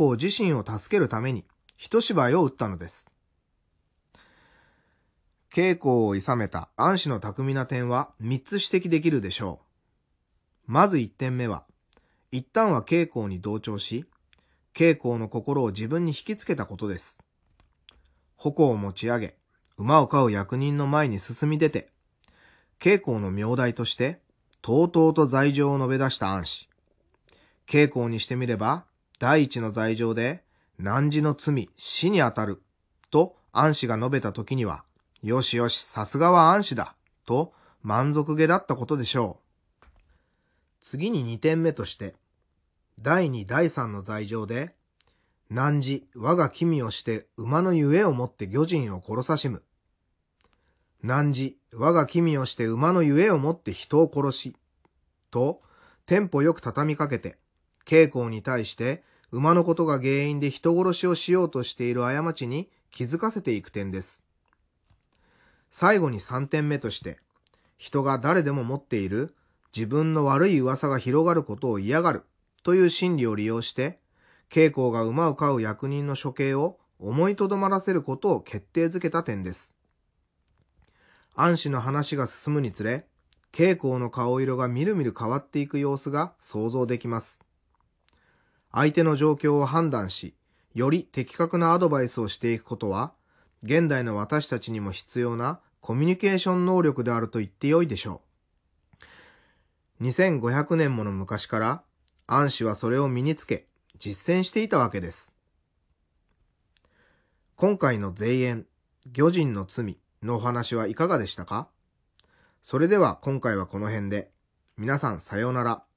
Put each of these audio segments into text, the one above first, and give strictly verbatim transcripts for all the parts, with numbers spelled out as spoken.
公自身を助けるために一芝居を打ったのです。慶公を諌めた安氏の巧みな点はみっつ指摘できるでしょう。まずいってんめは、一旦は慶公に同調し、慶公の心を自分に引きつけたことです。矛を持ち上げ、馬を飼う役人の前に進み出て、慶公の名代として、とうとうと罪状を述べ出した安氏。慶公にしてみれば、第一の罪状で、汝の罪、死にあたる、と安氏が述べたときには、よしよし、さすがは安氏だ、と満足げだったことでしょう。次ににてんめとして、だいに、だいさんの罪状で、汝、我が君をして馬のゆえをもって魚人を殺さしむ。汝、我が君をして馬のゆえをもって人を殺し、と、テンポよく畳みかけて、慶公に対して馬のことが原因で人殺しをしようとしている過ちに気づかせていく点です。最後にさんてんめとして、人が誰でも持っている自分の悪い噂が広がることを嫌がるという心理を利用して、慶公が馬を飼う役人の処刑を思いとどまらせることを決定づけた点です。安氏の話が進むにつれ、慶公の顔色がみるみる変わっていく様子が想像できます。相手の状況を判断し、より的確なアドバイスをしていくことは、現代の私たちにも必要なコミュニケーション能力であると言ってよいでしょう。にせんごひゃくねんもの昔から、安氏はそれを身につけ、実践していたわけです。今回の税縁、魚人の罪のお話はいかがでしたか？それでは今回はこの辺で。皆さんさようなら。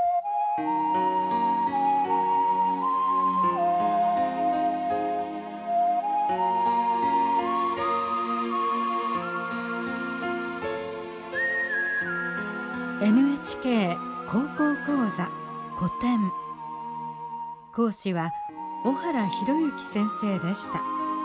エヌエイチケー 高校講座古典。講師は小原博之先生でした。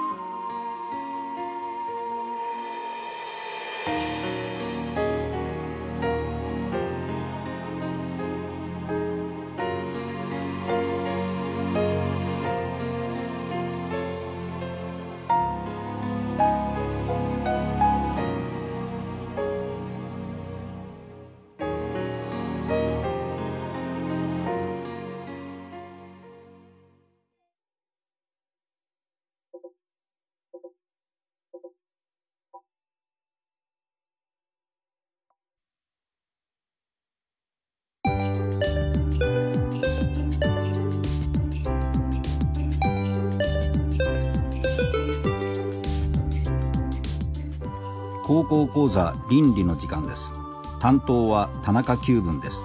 高校講座倫理の時間です。担当は田中久文です。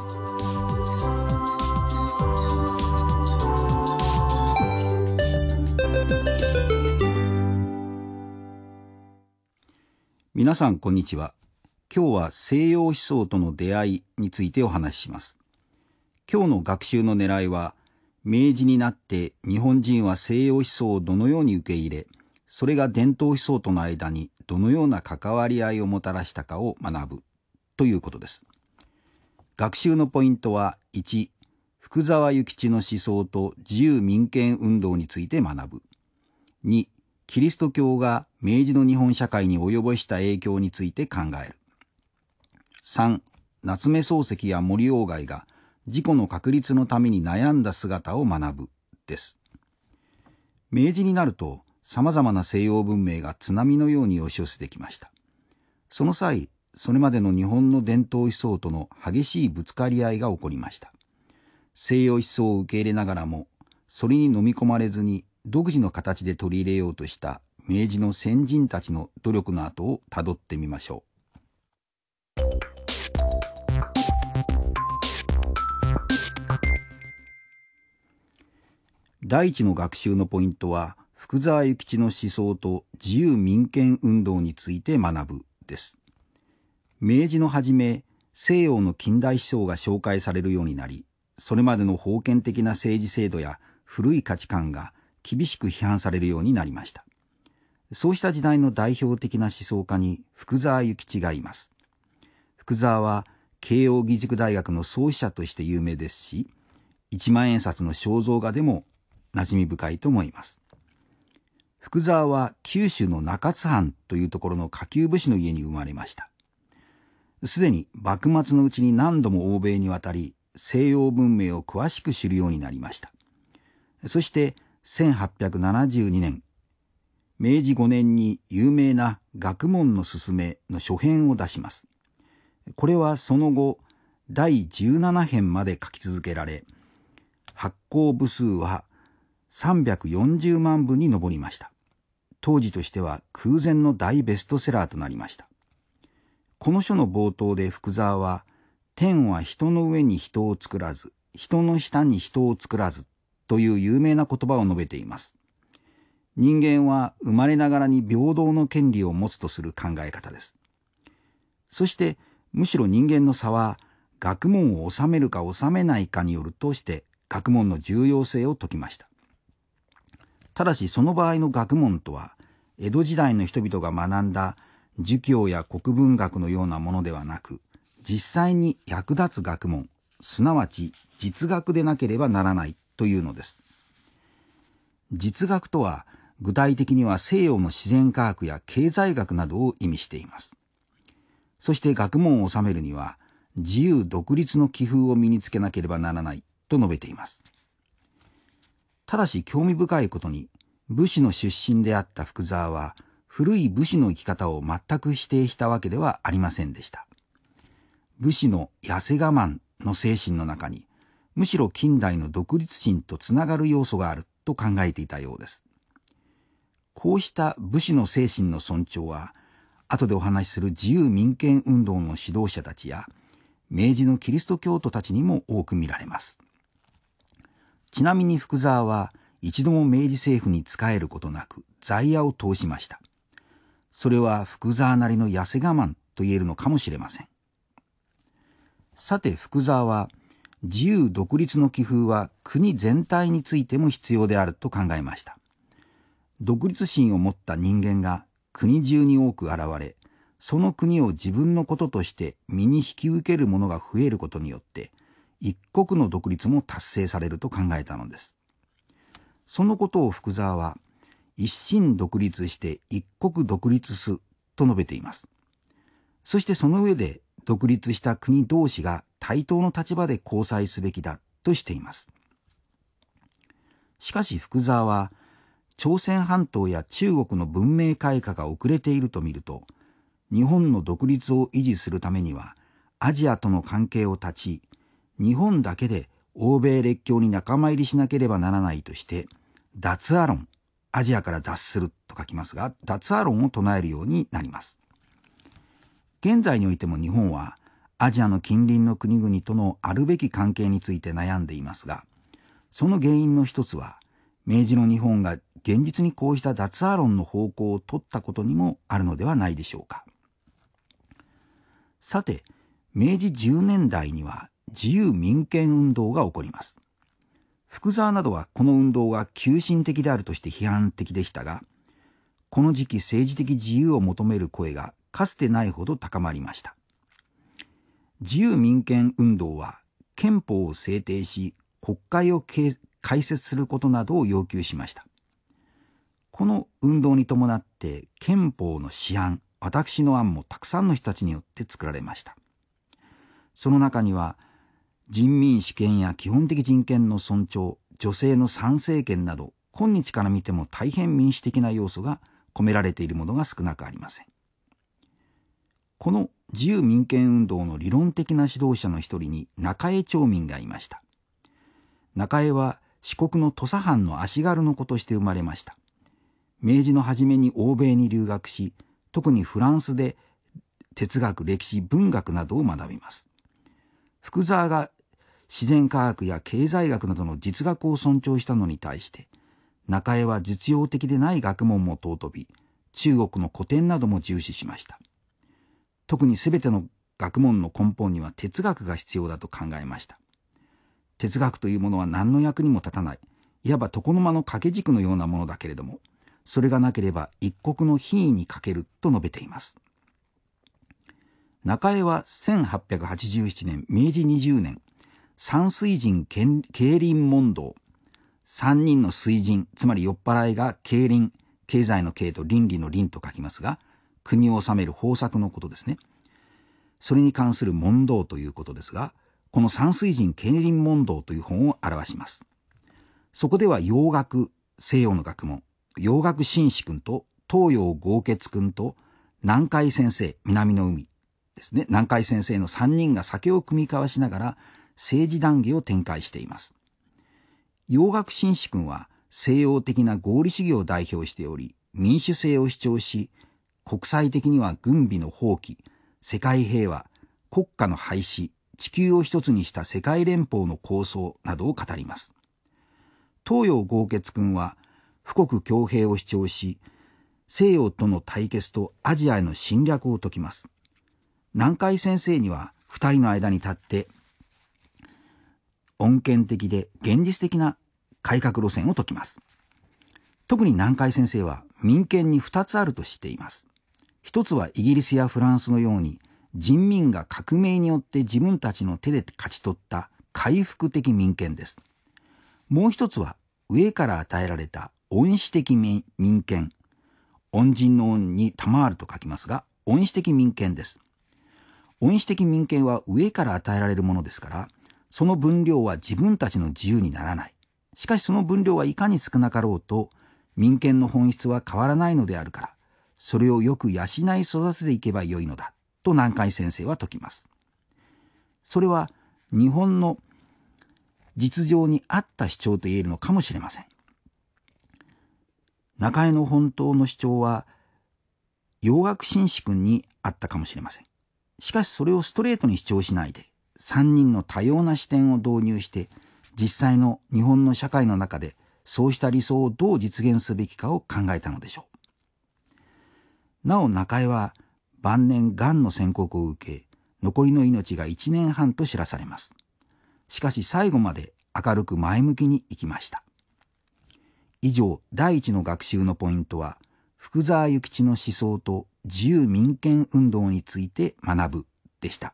皆さんこんにちは。今日は西洋思想との出会いについてお話しします。今日の学習の狙いは、明治になって日本人は西洋思想をどのように受け入れ、それが伝統思想との間にどのような関わり合いをもたらしたかを学ぶということです。学習のポイントは、いち、福沢諭吉の思想と自由民権運動について学ぶ。に、キリスト教が明治の日本社会に及ぼした影響について考える。さん、夏目漱石や森鴎外が自己の確立のために悩んだ姿を学ぶです。明治になると、さまざまな西洋文明が津波のように押し寄せてきました。その際、それまでの日本の伝統思想との激しいぶつかり合いが起こりました。西洋思想を受け入れながらも、それに飲み込まれずに独自の形で取り入れようとした明治の先人たちの努力の跡をたどってみましょう。第一の学習のポイントは、福沢諭吉の思想と自由民権運動について学ぶです。明治の初め、西洋の近代思想が紹介されるようになり、それまでの封建的な政治制度や古い価値観が厳しく批判されるようになりました。そうした時代の代表的な思想家に福沢諭吉がいます。福沢は慶應義塾大学の創始者として有名ですし、一万円札の肖像画でも馴染み深いと思います。福沢は九州の中津藩というところの下級武士の家に生まれました。すでに幕末のうちに何度も欧米に渡り、西洋文明を詳しく知るようになりました。そしてせんはっぴゃくななじゅうにねん、めいじごねんに有名な学問のすすめの初編を出します。これはその後だいじゅうななへんまで書き続けられ、発行部数はさんびゃくよんじゅうまんぶに上りました。当時としては空前の大ベストセラーとなりました。この書の冒頭で福沢は、天は人の上に人を作らず、人の下に人を作らずという有名な言葉を述べています。人間は生まれながらに平等の権利を持つとする考え方です。そしてむしろ人間の差は学問を治めるか治めないかによるとして学問の重要性を説きました。ただしその場合の学問とは江戸時代の人々が学んだ儒教や国文学のようなものではなく、実際に役立つ学問、すなわち実学でなければならないというのです。実学とは具体的には西洋の自然科学や経済学などを意味しています。そして学問を治めるには自由独立の気風を身につけなければならないと述べています。ただし興味深いことに、武士の出身であった福沢は古い武士の生き方を全く否定したわけではありませんでした。武士の痩せ我慢の精神の中に、むしろ近代の独立心とつながる要素があると考えていたようです。こうした武士の精神の尊重は、後でお話しする自由民権運動の指導者たちや、明治のキリスト教徒たちにも多く見られます。ちなみに福沢は、一度も明治政府に仕えることなく、在野を通しました。それは福沢なりの痩せ我慢と言えるのかもしれません。さて福沢は、自由独立の気風は国全体についても必要であると考えました。独立心を持った人間が国中に多く現れ、その国を自分のこととして身に引き受ける者が増えることによって、一国の独立も達成されると考えたのです。そのことを福沢は、一心独立して一国独立すと述べています。そしてその上で、独立した国同士が対等の立場で交際すべきだとしています。しかし福沢は、朝鮮半島や中国の文明開化が遅れていると見ると、日本の独立を維持するためには、アジアとの関係を断ち、日本だけで欧米列強に仲間入りしなければならないとして、脱アロン、アジアから脱すると書きますが、脱アロンを唱えるようになります。現在においても日本は、アジアの近隣の国々とのあるべき関係について悩んでいますが、その原因の一つは、明治の日本が現実にこうした脱アロンの方向を取ったことにもあるのではないでしょうか。さて、明治じゅうねんだいには自由民権運動が起こります。福沢などはこの運動が急進的であるとして批判的でしたが、この時期政治的自由を求める声がかつてないほど高まりました。自由民権運動は憲法を制定し、国会を開設することなどを要求しました。この運動に伴って憲法の私案、私の案もたくさんの人たちによって作られました。その中には人民主権や基本的人権の尊重、女性の参政権など今日から見ても大変民主的な要素が込められているものが少なくありません。この自由民権運動の理論的な指導者の一人に中江町民がいました。中江は四国の土佐藩の足軽の子として生まれました。明治の初めに欧米に留学し、特にフランスで哲学、歴史、文学などを学びます。福沢が自然科学や経済学などの実学を尊重したのに対して、中江は実用的でない学問も尊び、中国の古典なども重視しました。特にすべての学問の根本には哲学が必要だと考えました。哲学というものは何の役にも立たない、いわば床の間の掛け軸のようなものだけれども、それがなければ一国の品位に欠けると述べています。中江はせんはっぴゃくはちじゅうななねん、明治にじゅうねん、山水人競輪問答、 三人の水人、つまり酔っ払いが経倫、経済の経と倫理の倫と書きますが、国を治める方策のことですね。それに関する問答ということですが、この三水人経倫問答という本を表します。そこでは洋学、西洋の学問、洋学紳士君と東洋豪傑君と南海先生、南の海ですね。南海先生の三人が酒を酌み交わしながら政治談義を展開しています。洋学紳士君は西洋的な合理主義を代表しており、民主制を主張し、国際的には軍備の放棄、世界平和、国家の廃止、地球を一つにした世界連邦の構想などを語ります。東洋豪傑君は富国強兵を主張し、西洋との対決とアジアへの侵略を説きます。南海先生には二人の間に立って穏健的で現実的な改革路線を説きます。特に南海先生は民権に二つあるとしています。一つはイギリスやフランスのように人民が革命によって自分たちの手で勝ち取った回復的民権です。もう一つは上から与えられた恩賜的民権。恩人の恩に賜ると書きますが、恩賜的民権です。恩賜的民権は上から与えられるものですから、その分量は自分たちの自由にならない。しかしその分量はいかに少なかろうと、民権の本質は変わらないのであるから、それをよく養い育てていけばよいのだ、と南海先生は説きます。それは日本の実情に合った主張と言えるのかもしれません。中江の本当の主張は洋学紳士君にあったかもしれません。しかしそれをストレートに主張しないで、三人の多様な視点を導入して実際の日本の社会の中でそうした理想をどう実現すべきかを考えたのでしょう。なお中江は晩年がんの宣告を受け、残りの命が一年半と知らされます。しかし最後まで明るく前向きに生きました。以上、第一の学習のポイントは、福沢諭吉の思想と自由民権運動について学ぶでした。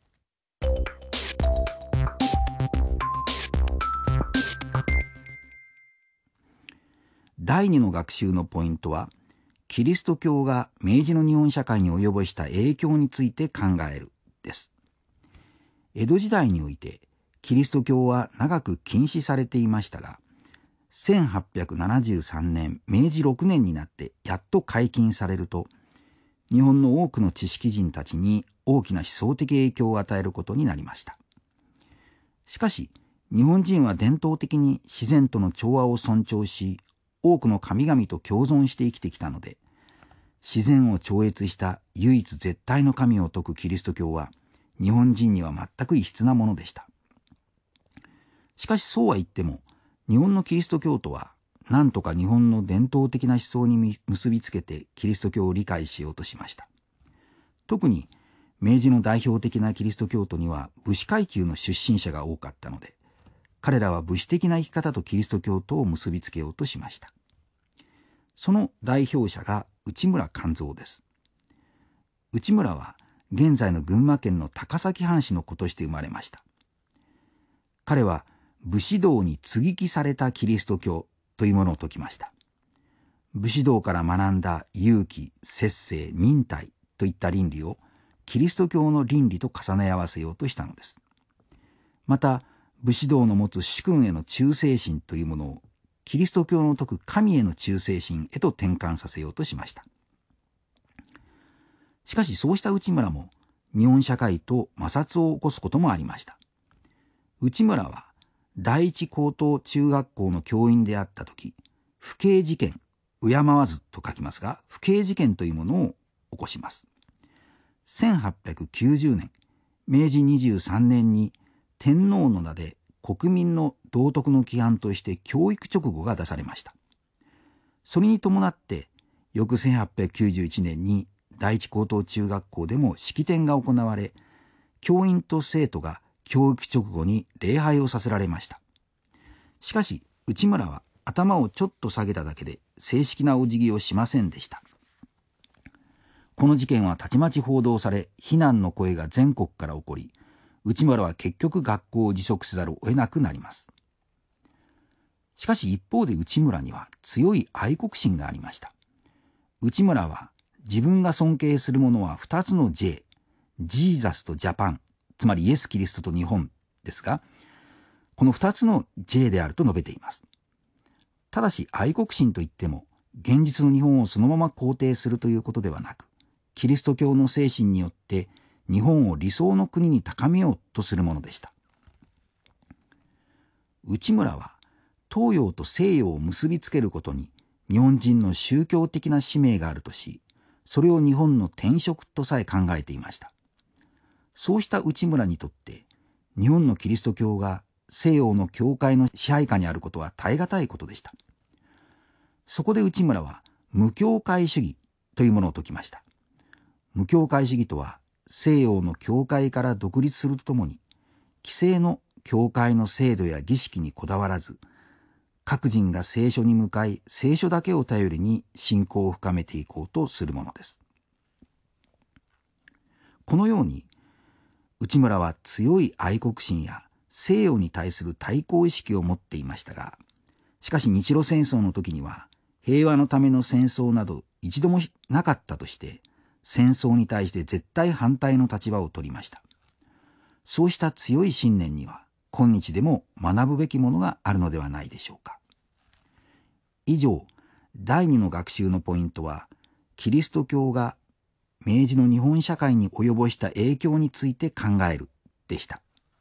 第二の学習のポイントは、キリスト教が明治の日本社会に及ぼした影響について考えるです。江戸時代においてキリスト教は長く禁止されていましたが、せんはっぴゃくななじゅうさんねん明治ろくねんになってやっと解禁されると、日本の多くの知識人たちに大きな思想的影響を与えることになりました。しかし日本人は伝統的に自然との調和を尊重し、多くの神々と共存して生きてきたので、自然を超越した唯一絶対の神を説くキリスト教は日本人には全く異質なものでした。しかしそうは言っても、日本のキリスト教徒は何とか日本の伝統的な思想に結びつけてキリスト教を理解しようとしました。特に明治の代表的なキリスト教徒には武士階級の出身者が多かったので、彼らは武士的な生き方とキリスト教徒を結びつけようとしました。その代表者が内村勘三です。内村は現在の群馬県の高崎藩士の子として生まれました。彼は武士道に接ぎ木されたキリスト教というものを説きました。武士道から学んだ勇気、節制、忍耐といった倫理をキリスト教の倫理と重ね合わせようとしたのです。また武士道の持つ主君への忠誠心というものをキリスト教の説く神への忠誠心へと転換させようとしました。しかしそうした内村も日本社会と摩擦を起こすこともありました。内村は第一高等中学校の教員であったとき、不敬事件、敬わずと書きますが、不敬事件というものを起こします。せんはっぴゃくきゅうじゅうねん、明治にじゅうさんねんに天皇の名で国民の道徳の規範として教育勅語が出されました。それに伴って翌せんはっぴゃくきゅうじゅういちねんに第一高等中学校でも式典が行われ、教員と生徒が教育勅語に礼拝をさせられました。しかし内村は頭をちょっと下げただけで正式なお辞儀をしませんでした。この事件はたちまち報道され、非難の声が全国から起こり、内村は結局学校を辞職せざるを得なくなります。 しかし一方で内村には強い愛国心がありました。内村は自分が尊敬するものはふたつの J、ジーザスとジャパン、つまりイエス・キリストと日本ですが、このふたつの J であると述べています。ただし愛国心といっても、現実の日本をそのまま肯定するということではなく、キリスト教の精神によって日本を理想の国に高めようとするものでした。内村は東洋と西洋を結びつけることに日本人の宗教的な使命があるとし、それを日本の転職とさえ考えていました。そうした内村にとって、日本のキリスト教が西洋の教会の支配下にあることは耐え難いことでした。そこで内村は無教会主義というものを説きました。無教会主義とは、西洋の教会から独立するとともに、既成の教会の制度や儀式にこだわらず、各人が聖書に向かい、聖書だけを頼りに信仰を深めていこうとするものです。このように、内村は強い愛国心や西洋に対する対抗意識を持っていましたが、しかし日露戦争の時には、平和のための戦争など一度もなかったとして、戦争に対して絶対反対の立場を取りました。そうした強い信念には、今日でも学ぶべきものがあるのではないでしょうか。以上、だいにの学習のポイントは、キリスト教が明治の日本社会に及ぼした影響について考えるでした。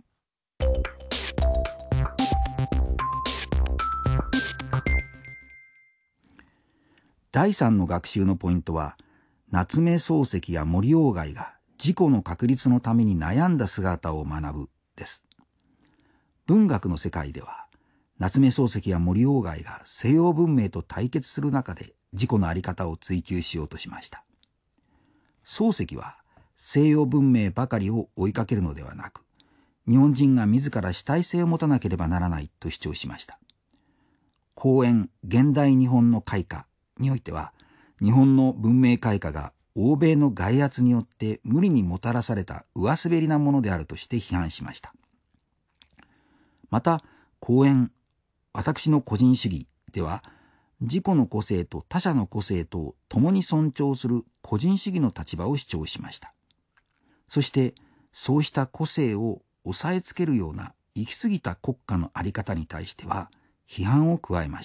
だいさんの学習のポイントは、夏目漱石や森鴎外が自己の確立のために悩んだ姿を学ぶです。文学の世界では、夏目漱石や森鴎外が西洋文明と対決する中で自己の在り方を追求しようとしました。漱石は西洋文明ばかりを追いかけるのではなく、日本人が自ら主体性を持たなければならないと主張しました。公演現代日本の開化においては、日本の文明開化が欧米の外圧によって無理にもたらされた上滑りなものであるとして批判しました。また、講演、私の個人主義では、自己の個性と他者の個性とを共に尊重する個人主義の立場を主張しました。そして、そうした個性を抑えつけるような行き過ぎた国家の在り方に対しては、批判を加えました。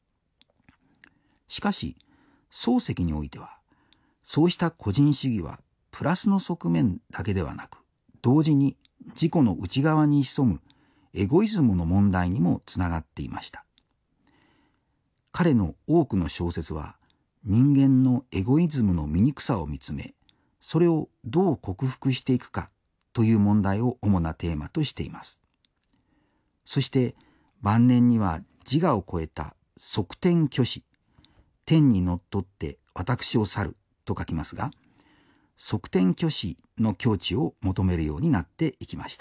しかし、漱石においては、そうした個人主義はプラスの側面だけではなく、同時に自己の内側に潜むエゴイズムの問題にもつながっていました。彼の多くの小説は人間のエゴイズムの醜さを見つめ、それをどう克服していくかという問題を主なテーマとしています。そして晩年には自我を超えた側天虚子、天にのっとって私を去ると書きますが、側天虚子の境地を求めるようになっていきました。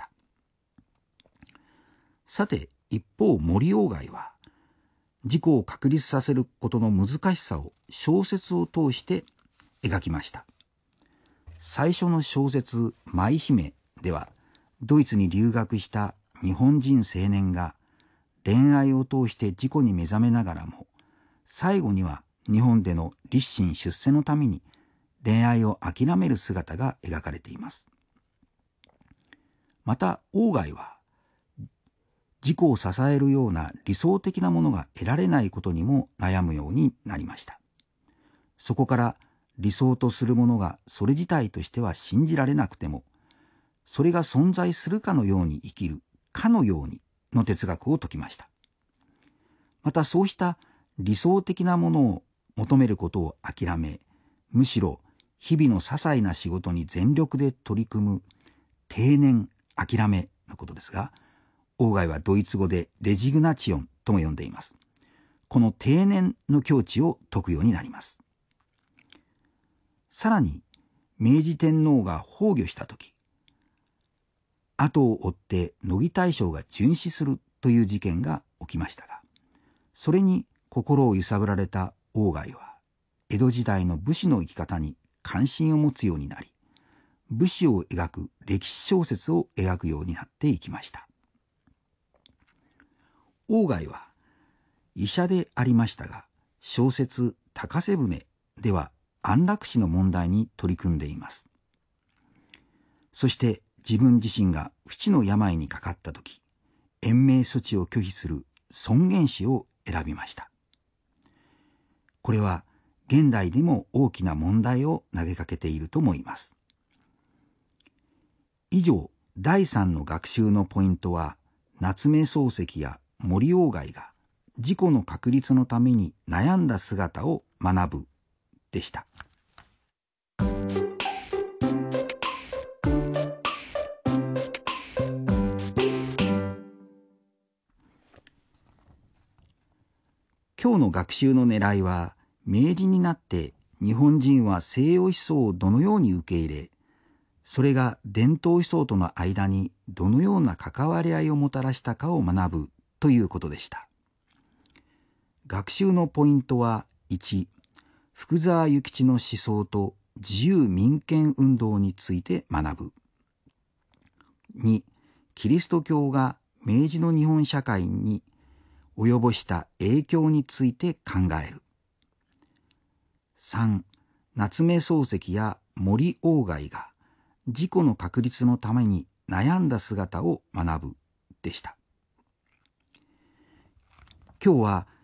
さて、一方森鴎外は、自己を確立させることの難しさを小説を通して描きました。最初の小説「舞姫」では、ドイツに留学した日本人青年が恋愛を通して自己に目覚めながらも、最後には日本での立身出世のために恋愛を諦める姿が描かれています。また鴎外は、自己を支えるような理想的なものが得られないことにも悩むようになりました。そこから理想とするものがそれ自体としては信じられなくても、それが存在するかのように生きるかのようにの哲学を説きました。またそうした理想的なものを求めることを諦め、むしろ日々の些細な仕事に全力で取り組む定年、諦めのことですが、鴎外はドイツ語でレジグナチオンとも呼んでいます。この定年の境地を説くようになります。さらに、明治天皇が崩御したとき、後を追って乃木大将が殉死するという事件が起きましたが、それに心を揺さぶられた鴎外は、江戸時代の武士の生き方に関心を持つようになり、武士を描く歴史小説を描くようになっていきました。鴎外は医者でありましたが、小説「高瀬舟」では安楽死の問題に取り組んでいます。そして自分自身が不治の病にかかったとき、延命措置を拒否する尊厳死を選びました。これは現代でも大きな問題を投げかけていると思います。以上、だいさんの学習のポイントは、夏目漱石や森鴎外が自己の確立のために悩んだ姿を学ぶでした。今日の学習の狙いは、明治になって日本人は西洋思想をどのように受け入れ、それが伝統思想との間にどのような関わり合いをもたらしたかを学ぶということでした。学習のポイントは、いち、福沢諭吉の思想と自由民権運動について学ぶ。に、キリスト教が明治の日本社会に及ぼした影響について考える。さん、夏目漱石や森鴎外が自己の確立のために悩んだ姿を学ぶでした。今日は